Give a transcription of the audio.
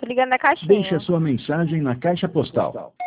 ligando na caixinha. Deixe a sua mensagem na caixa postal.